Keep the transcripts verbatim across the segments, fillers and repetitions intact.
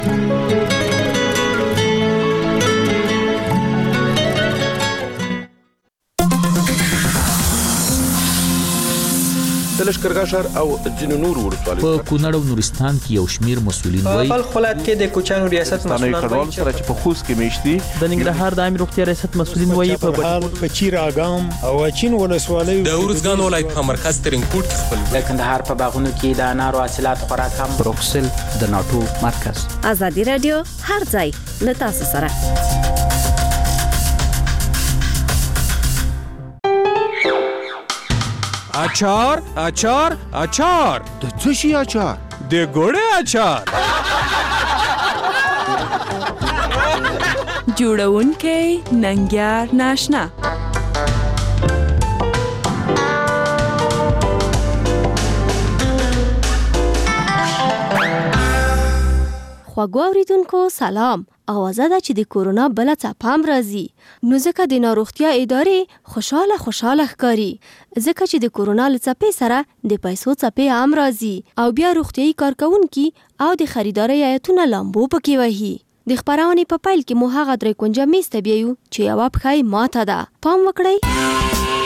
د لښکرګاه ښار او ځینو نورو ولسوالیو په کونړ او نورستان کې یو شمېر مسؤلین په وایي بلخ ولایت کې د کوچیانو ریاست مسؤلان کډوالو سره چې په خوست کې میشتي د ننګرهار د عامه روغتیا ریاست مسؤلین وایي په بهار په چیر اګام او اچین ولسوالیو د ورزګان ولایت په مرکز ترینکوټ کې خپل د کندهار په باغونو کې د انارو حاصلات خورا کم. بروکسل د ناټو مرکز. ازادي رادیو هر ځای له تاسو سره. اچار اچار اچار د څه شي اچار؟ د ګوړې اچار. جوړونکی ننګیار ناشنا. خواږه اوریدونکو سلام. اوازه ده چې د کورونا بله څپه هم راځي، نو ځکه د ناروغتیا ادارې خوشاله خوشاله ښکاري، ځکه چې د کورونا له څپې سره د پیسو څپې هم راځي او بیا روغتیایي کارکوونکي او د خریدارۍ ایتونه لامبو پکې وهي. د خپرونې په پیل کې مو هغه درې کونجه میز ته بیایو چې یوه پښه یې ماته ده. پام وکړئ.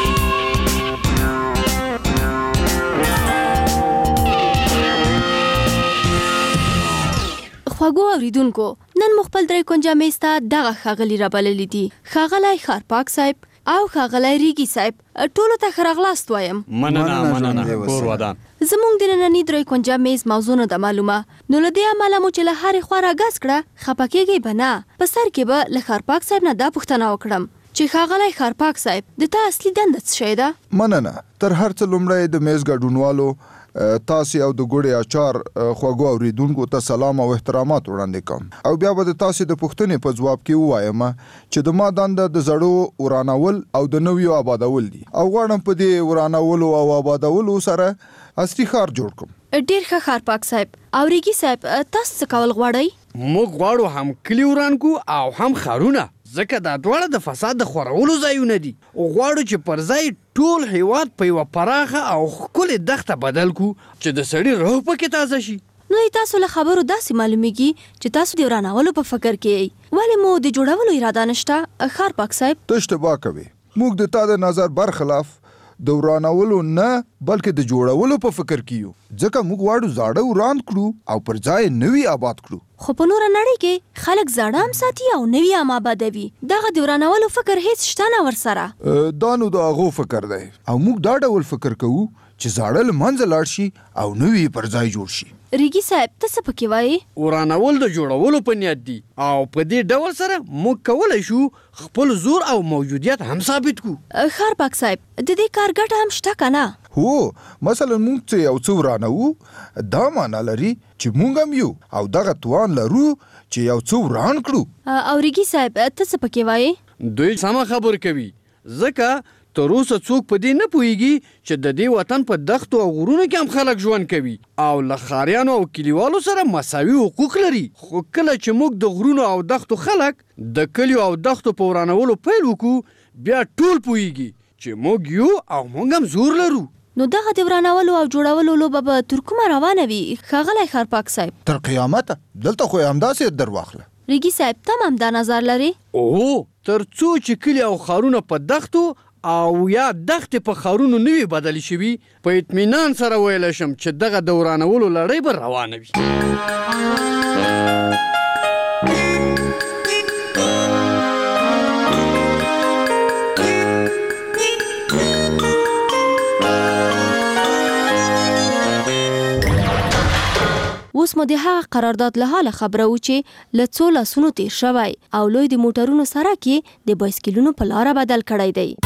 خواږو اوریدونکو، نن مو خپل درې کونجه میز ته دغه ښاغلي رابللي دي: ښاغلی ښارپاک صاحب او ښاغلی ریګي صاحب. ټولو ته ښه راغلاست وایم. مننه مننه کور ودان. زموږ د ننني درې کونجه میز موضوع نه ده معلومه، نو له دې امله مو چې له هرې خوا راګز کړه، خفه کېږئ به نه. په سر کې به له ښارپاک صاحب نه دا پوښتنه وکړم چې ښاغلی ښارپاک صاحب، د تا اصلي دنده څه شی ده؟ مننه. تر هر څه لومړی د میز ګډونوالو تاسې او د ګوړې اچار خواږو اوریدونکو ته سلام او احترامات وړاندې کوم، او بیا به د تاسې د پوښتنې په ځواب کې ووایم چې د ما دنده د زړو ورانول او د نویو آبادول دي، او غواړم په دې ورانولو او آبادولو سره اصلي ښار جوړ کړم. ډېر ښه ښارپاک صاحب. او ریګي صاحب، تاسو څه کول غواړئ؟ موږ غواړو هم کلي وران کو او هم ښارونه، ځکه دا دواړه د فساد د خورولو ځایونه دي. غواړو چې پر ځای ټول هیواد په یوه پراخه او ښکلې دښته بدل کو چې د سړي روح پکې تازه شي. نو تاسو له خبرو داسې معلومیږي چې تاسو د ورانولو په فکر کې یئ، ولې مو د جوړولو اراده نشته؟ ښارپاک صاحب، ته اشتباه کوې. موږ د تا د نظر برخلاف د ورانولو نه بلکې د جوړولو په فکر کې یو، ځکه موږ غواړو زاړه وران کړو او پر ځای نوي آباد کړو. خو په نوره نړۍ کې خلک زاړه هم ساتي او نوي هم آبادوي، دغه د ورانولو فکر هیڅ شته نه ورسره. دا نو د هغو فکر دی، او موږ دا ډول فکر کوو چې زاړه له منځه لاړ شي او نوي پر ځای جوړ شي. ریګي صاحب، ته څه پکې وایې؟ ورانول د جوړولو په نیت دي، او په دې ډول سره موږ کولی شو خپل زور او موجودیت هم ثابت کو. ښارپاک صاحب، د دې کار ګټه هم شته که نه؟ هو، مثلا موږ چې یو څه ورانوو، دا معنا لري چې موږ هم یو او دغه توان لرو چې یو څه وران کړو. او ریګي صاحب، ته څه پکې وایې؟ دوی سمه خبر کوي، ځکه تر اوسه څوک په دې نه پوهیږي چې د دې وطن په دښتو او غرونو کې هم خلک ژوند کوي او له ښاریانو او کلیوالو سره مساوي حقوق لري. خو کله چې موږ د غرونو او دښتو خلک د کلیو او دښتو په ورانولو پیل وکړو، بیا ټول پوهیږي چې موږ یو او موږ هم زور لرو. نو دغه د ورانولو او جوړولو لوبه به تر کومه روانه وي ښاغلی ښارپاک صاحب؟ تر قیامته. دلته خو یې همداسې در واخله. ریګي صاحب، ته هم دا نظر لرې؟ اوه، تر څو چې کلي او ښارونه په دښتو او یا دښتې په ښارونو نه وي بدلې شوي، په اطمینان سره ویلی شم چې دغه د ورانولو لړۍ به روانه وي. اوس مو د هغه قرارداد له حاله خبره و چې له څو لاسونو تیر شوی او لوی د موټرونو سره کې د بایسکلونو په لاره بدل کړی دی.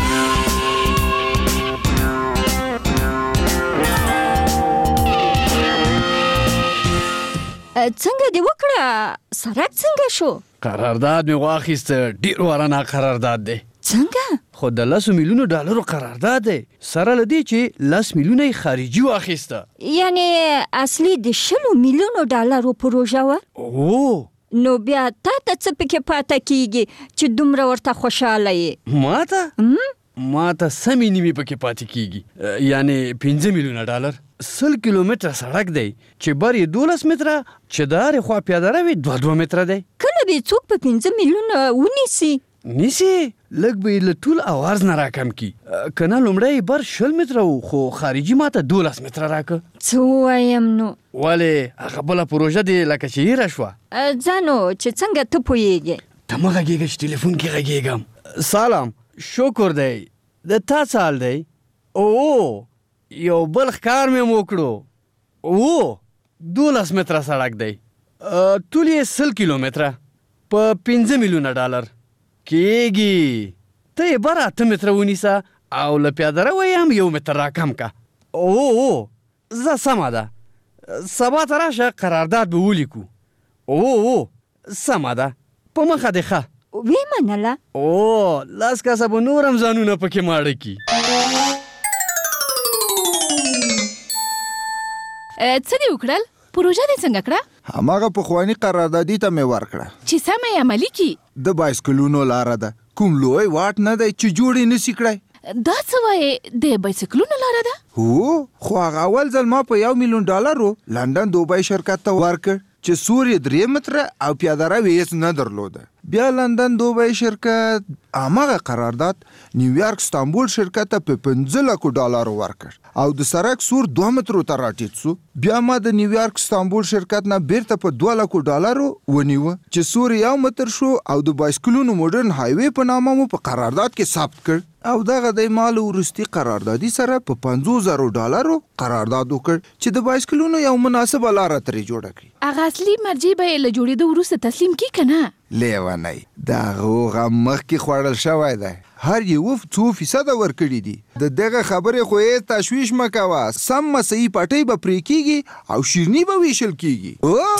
څنګه دې وکړه؟ سرک څنګه شو؟ قرارداد مې واخیسته، ډېر ورانه قرارداد دی. څنګه؟ خو د لسو میلیونو ډالرو قرارداد دی، سره له دې چې لس میلیونه یې خارجي واخیسته. یعنې اصلي د شلو میلیونو ډالرو پروژه وه؟ اوه، نو بیا تا ته څه پکې پاته کیږي چې دومره ورته خوشحاله یې؟ ما ته؟ ما ته سمې نیمې پکې پاتې کیږي، یعنې پنځه میلیونه ډالر. سل کیلومتره سړک دی چې بر یې دولس متره چې د هرې خوا پیاده روي دوه دوه متره دی. کله به څوک په پنځه میلیونه ونیسي؟ نیسي لږ به یې له ټول عوارض نه راکم کی. که نه لومړی بر شل متره و خو خارجي ماته دولس متره راکه. څه ووایم نو؟ ولې هغه بله پروژه دی لکه چې هیره شوه. ځانو چې څنګه ته پوهېږې؟ ته مه غږېږه چې ټلیفون کې غږېږم. سلام، شکر دی. د تا څه حال دی؟ او یو بل ښکار مې وکړو. او دولس متره سړک دی، ټول یې سل کیلومتره په پنځه میلیونه ډالر کېږي. ته یې بر اته متره ونیسه او له پیاده روی هم یو متر راکم که. او زه سمه ده، سبا ته راشه قرارداد به ولیکو. او سمه ده، په مخه دې ښه. ویې منله؟ او لاس کاسه به نور هم ځانونه پکې ماړه کي. څه دې وکړل؟ پروژه دې څنګه کړه؟ هماغه پخواني قراردادي ته مې ورکړه چې سمه یې عملي کي. د بایسکلونو لاره ده، کوم لوی واټ نه دی چې جوړ یې نسي کړی. دا څه وایې د بایسکلونو لاره ده؟ هو، خو هغه اول ځل ما په یو میلیون ډالرو لندن دوبۍ شرکت ته ورکړ چې سور یې درې متره او پیاده روی هېڅ نه درلوده. بیا لندن دوبۍ شرکت هماغه قرارداد نیویارک استانبول شرکت ته په پنځه لکو ډالرو ورکړ او د سړک سور دوه مترو ته راټیټ سو. بیا ما د نیویارک استانبول شرکت نه بیرته په دوه لکو ډالرو ونیوه چې سور یو متر شو او د بایسکلونو موډرن هایوي په نامه مو په قرارداد کې ثبت کړ. او دغه د ما له وروستي قراردادي سره په پنځوس زرو ډالرو قرارداد وکړ چې د بایسکلونو یو مناسبه لاره ترې جوړه کړي. هغه اصلي مرجع به یې له جوړېدو وروسته تسلیم کړي که نه؟ لیونی، د هغه غم مخکې خوړل شوی دی. هر یو څو فیصده ورکړي دي. د دغه خبرې خو یې تشویش مه کوه. سم مسیحي پټۍ به پرې کېږي او شیرني به ویشل کېږي.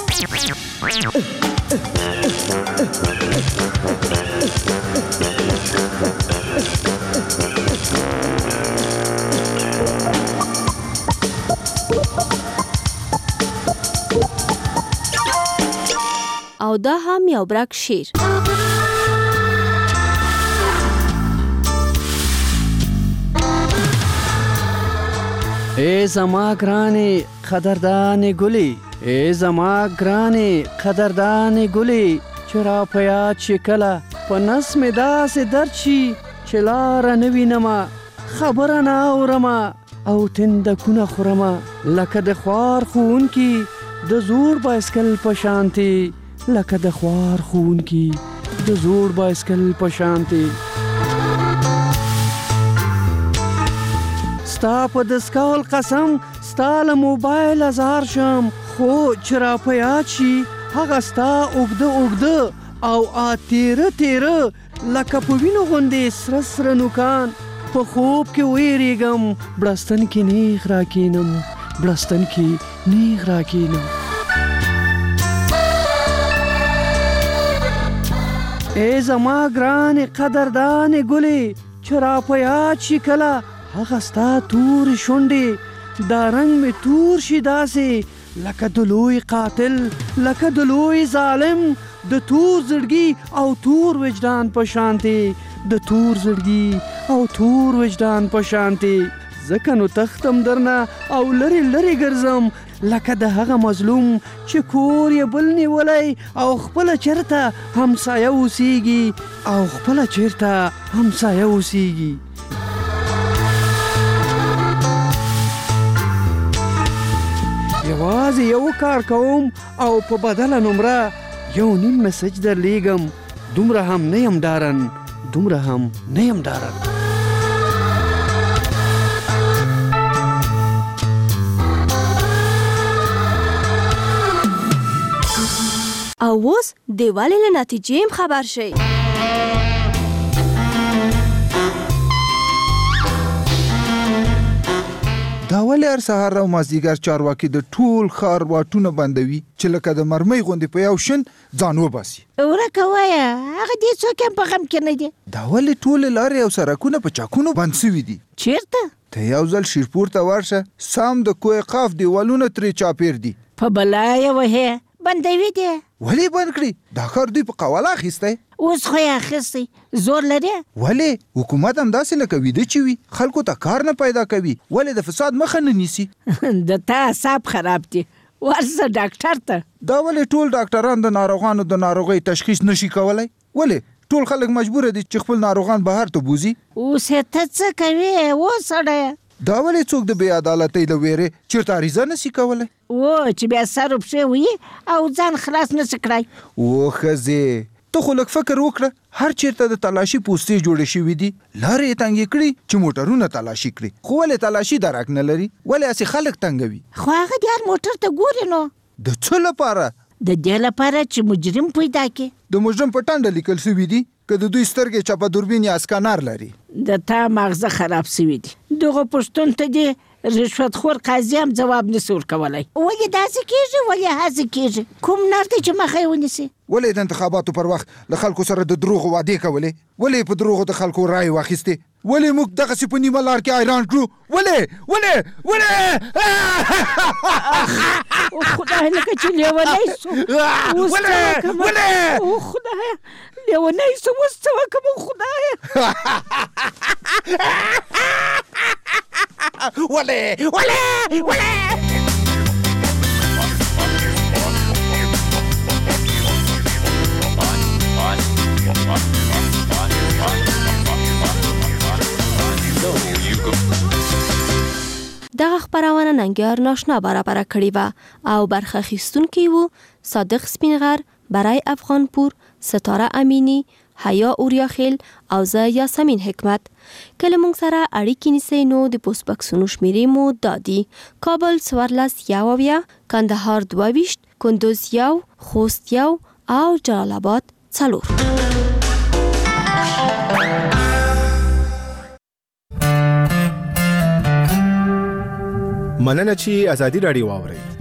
او دا هم یو برک شیر. ای زما ګرانې قدردانې ګلې، ای زما ګرانې قدردانې ګلې، چې را په یاد چې کله په نس مې داسې درد شي چې لاره نه وینمه، خبره نه اورمه او تندکونه خورمه، لکه د خوار ښوونکي د زوړ بایسکل په شانتې، لکه د خوار ښوونکي د زوړ بایسکل په شانتې. ستا په دستکول قسم ستا له موبایل ازار شم، خو چې را په یاد شي هغه ستا اوږده اوږده او آ تیره تیره لکه په وینو غوندې سره سره نوکان، په خوب کې ویریږم بړستن کې نیغ را کینم، بړستن کې نیغ را کینم. ای زما ګرانې قدردانې ګلې، چې را په یاد شي کله هغه ستا تورې شونډې، دا رنګ مې تور شي داسې لکه د لوی قاتل، لکه د لوی ظالم، د تور زړګي او تور وجدان په شانتې، د تور زړګي او تور وجدان په شانتې. ځکه نو تختم درنه او لرې لرې ګرځم، لکه د هغه مظلوم چې کور یې بل نیولی او خپله چېرته همسایه اوسیږي او خپله چېرته همسایه اوسیږي. یوازې یو کار کوم او په بدله نمره یو نیم مسج درلیږم، دومره هم نه یم ډارن، دومره هم نه یم ډارن. او اوس د والي له نتیجې هم خبر شئ. دا ولې هر سهار او مازدیګر چارواکي د ټول ښار واټونه بندوي چې لکه د مرمۍ غوندې په یو شن ځان وباسي؟ ورکه وایه، هغه دې څوک هم په غم کې نه دي. دا ولې ټولې لارې او سړکونه په چاکونو بند سوي دي؟ چیرته؟ ته یو ځل شیرپور ته ورشه، سم د کوه قاف دیوالونه ترې چاپیر دي. په بلا یې وهې بندوي دي. ولې بند کړي؟ دا ښار دوی په قواله اخیستی. اوس خو یې اخیستی زور لري. ولې حکومت هم داسې لکه ویده چې وي خلکو ته کار نه پیدا کوي ولې د فساد مخه نه نیسي. د تا اعصاب خراب دي ورسه ډاکټر ته. دا ولې ټول ډاکټران د ناروغانو د ناروغۍ تشخیص نشي کولی؟ ولې ټول خلک مجبور دي چې خپل ناروغان بهر ته بوزي؟ اوس ته څه کوې و سړی؟ دا ولې څوک د بې عدالتۍ د ویرې چېرته عریضه نشي کولی؟ و چې بیا سر و پښې وي او ځان خلاص نشي کړی. و ښځې ته خو لږ فکر وکړه هر چېرته د تلاشي پوستې جوړې شوي دي لارې یې تنګې کړي چې موټرونه تلاشي کړي خو ولې تلاشي درک نه لري؟ ولې هسې خلک تنګوي؟ خو هغه د هر موټر ته ګوري نو. د څه لپاره؟ د دې لپاره چې مجرم پیدا کړي. د مجرم په ټنډه لیکل شوي دي که د دوی سترګې چپه دوربین یا اسکانر لري. د تا مغزه خراب شوي دي. دغه پښتون ته دې رشوتخور قاضي هم ځواب نشي ورکولی. ولې داسې کېږي ولې هسې کېږي؟ کوم نر دی چې مخه یې ونیسي؟ ولې د انتخاباتو پر وخت له خلکو سره د دروغو وعدې کولې؟ ولې په دروغو د خلکو رایې واخیستې؟ ولې موږ دغسې په نیمه لار کې حیران کړو؟ ولې ولې ولې خدای لکه چې لیونی سو. ولې ولې خدای لیونی سو اوس څه وکړم خدایه؟ ولې ولې ولې دغه خپرونه ننګیار ناشنا برابره کړې وه او برخه اخیستونکي وو صادق سپینغر، برای افغانپور، ستاره امینی، حیا اوریاخیل او زه یاسمین حکمت. که له موږ سره اړیکې نیسئ نو د پوسټ بکسونو شمیرې مو دا دي: کابل څوارلس یو اویا، کندهار دوه ویشت، کندوز یو، خوست یو او جلال آباد څلور. مننه چې ازادي راډیو واورئ.